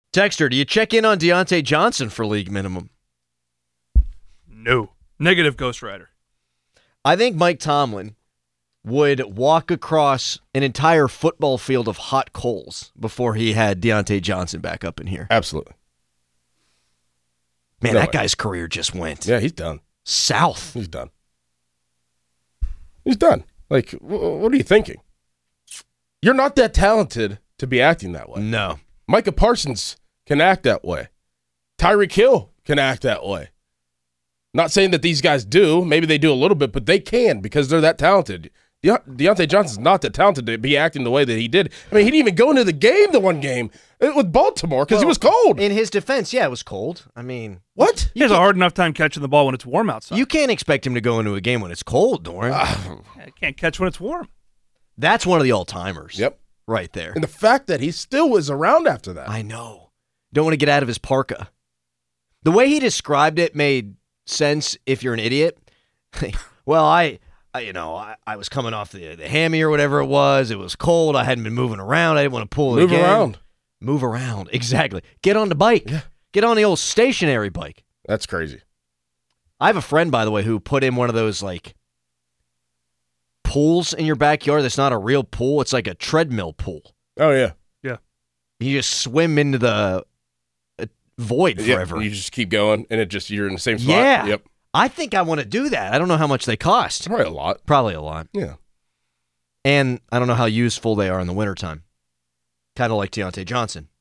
Texter, do you check in on Deontay Johnson for league minimum? No. Negative Ghost Rider. I think Mike Tomlin would walk across an entire football field of hot coals before he had Deontay Johnson back up in here. Absolutely. Man, that guy's career just went. Yeah, he's done. South. He's done. He's done. Like, what are you thinking? You're not that talented to be acting that way. No. Micah Parsons can act that way. Tyreek Hill can act that way. Not saying that these guys do. Maybe they do a little bit, but they can because they're that talented. Deontay Johnson's not that talented to be acting the way that he did. I mean, he didn't even go into the game, the one game, with Baltimore because he was cold. In his defense, yeah, it was cold. I mean, what? He has a hard enough time catching the ball when it's warm outside. You can't expect him to go into a game when it's cold, Doran. He can't catch when it's warm. That's one of the all-timers. Yep. Right there. And the fact that he still was around after that. I know. Don't want to get out of his parka. The way he described it made sense if you're an idiot. Well, I was coming off the hammy or whatever it was. It was cold. I hadn't been moving around. I didn't want to pull it again. Move around. Exactly. Get on the bike. Yeah. Get on the old stationary bike. That's crazy. I have a friend, by the way, who put in one of those, like, pools in your backyard that's not a real pool. It's like a treadmill pool. Oh, yeah. Yeah. You just swim into the void forever. Yeah, you just keep going, and you're in the same spot. Yeah. Yep. I think I want to do that. I don't know how much they cost. Probably a lot. Probably a lot. Yeah. And I don't know how useful they are in the wintertime. Kind of like Deontay Johnson.